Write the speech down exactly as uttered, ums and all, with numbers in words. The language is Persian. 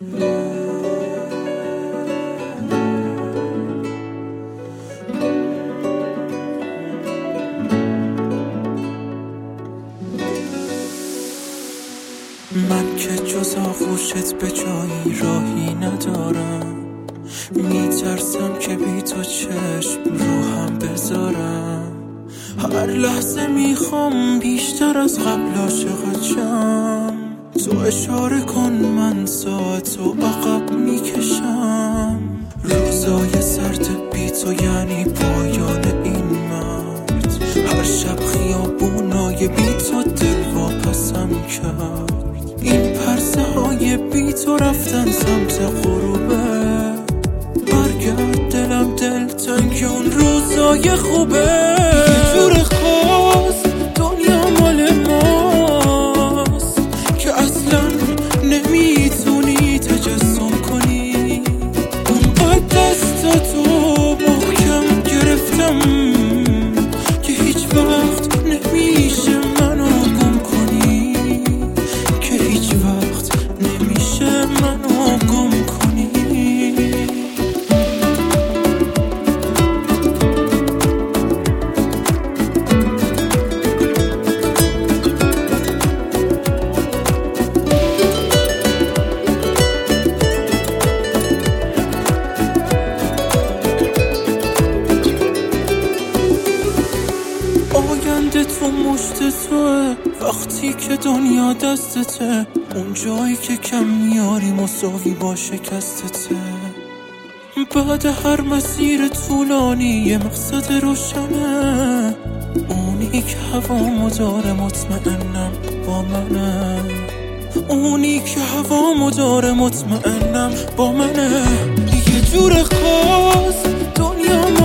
من که جز آغوشت به جایی راهی ندارم، میترسم که بی تو چشم رو هم بذارم. هر لحظه میخوام بیشتر از قبل عاشقت شم. تو اشاره کن من ساعتو عقب میکشم. روزای سرد بی تو یعنی پایان این مرد. هر شب خیابونای بی تو دل واپسم کرد. این پرسه های بی تو رفتن سمت غروبه. برگرد دلم دل تنگ اون روزای خوبه. یه جور خاص دنیا مال ماست که اصلا نمیتونی تجسم کنی. اونقدر دستاتو محکم گرفتم که هیچ وقت نمیشه منو گم کنی. که هیچ وقت نمیشه منو گم کنی. آینده تو مشت توه وقتی که دنیا دستته. اون جایی که کم میاری مساوی با شکستته. بعد هر مسیر طولانی یه مقصد روشنه. اونی که هوامو داره مطمئنم با منه. اونی که هوامو داره مطمئنم با منه. یه جور خاص دنیا